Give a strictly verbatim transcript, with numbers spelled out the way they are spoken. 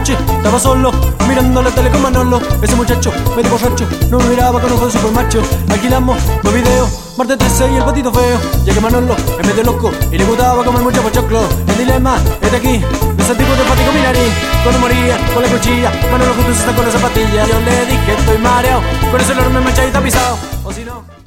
noche estaba solo, mirando la tele con Manolo. Ese muchacho, medio borracho, no me miraba con ojos de super macho. Alquilamos dos videos, martes trece y el patito feo. Ya que Manolo es medio loco y le gustaba comer mucho pochoclo. El dilema es de aquí, de ese tipo de fático mi nariz. Cuando moría, con la cuchilla, Manolo justo se sacó la zapatilla. Yo le dije estoy mareado, con ese olor me mancha y tapizado. O si no...